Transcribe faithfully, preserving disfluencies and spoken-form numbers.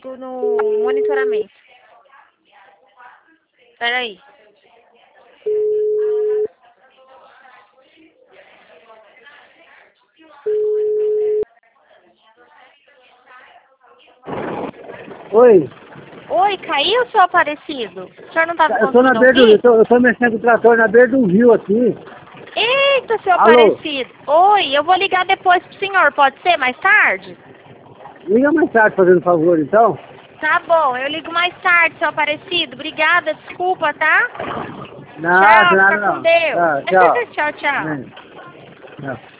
ligo no monitoramento. Peraí. Oi. Oi, caiu, seu Aparecido? O senhor não tá Eu tô na conseguindo beira do, eu ouvir? tô, eu tô mexendo com o trator na beira do rio aqui. Eita, seu Alô? Aparecido. Oi, eu vou ligar depois pro senhor, pode ser? Mais tarde? Liga mais tarde, fazendo favor, então. Tá bom, eu ligo mais tarde, seu Aparecido. Obrigada, desculpa, tá? Nada, Tchau, nada fica com não. Deus. Tá, tchau. Tchau, tchau. Amém. Tchau.